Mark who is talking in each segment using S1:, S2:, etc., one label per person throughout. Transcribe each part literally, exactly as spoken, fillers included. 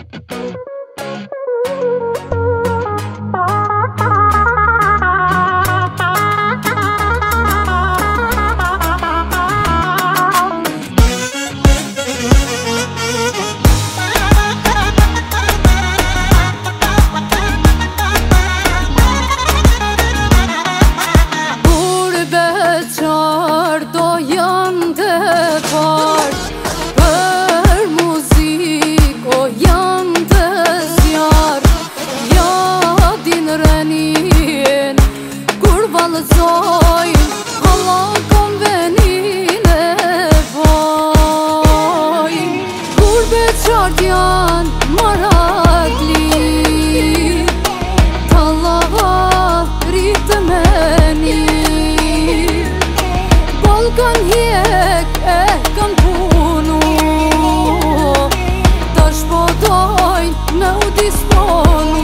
S1: Zoj, Allah konvenin e voj. Kur beqart janë marakli, t'Allava rritë me një. Bol kan hjek e kan punu, tash po dojnë me u disponu.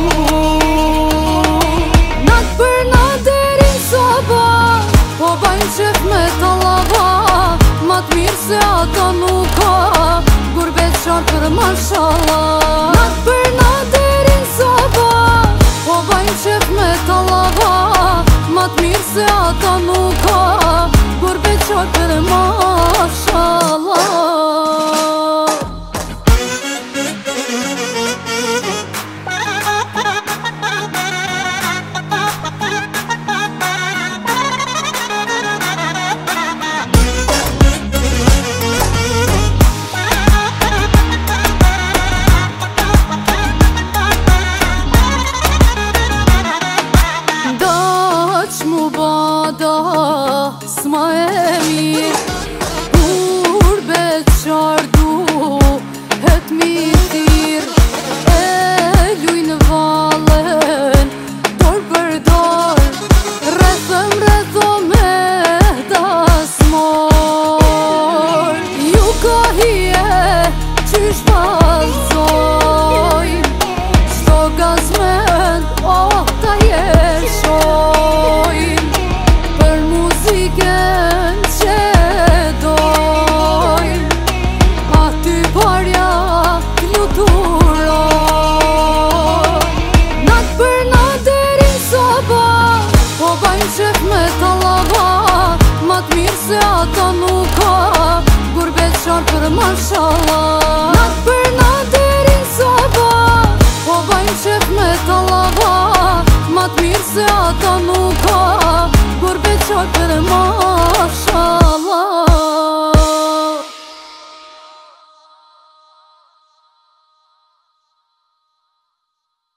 S1: Po bajnë qef me t'Allava, ma t'mirë se ata nuk ka, gurbet qartë për mashallah. Natë për natë derin sabah, po bajnë qef me t'Allava, ma t'mirë se ata nuk ka, gurbet qartë për mashallah. S'ma e mirë, kur beqar du, het mi tirë. E lujnë valen, dor për dor, rrethëm rretho me dasmor. Ju ka hije, qysh vazhdoj, qdo gazmend, o ta jeshoj. Muzikën që doj, aty parja t'luturoj. Natë për natë derin sabah, po bajnë qef me t'Allava, ma t'mirë se ata nuk ka, gurbet qartë për mashallah.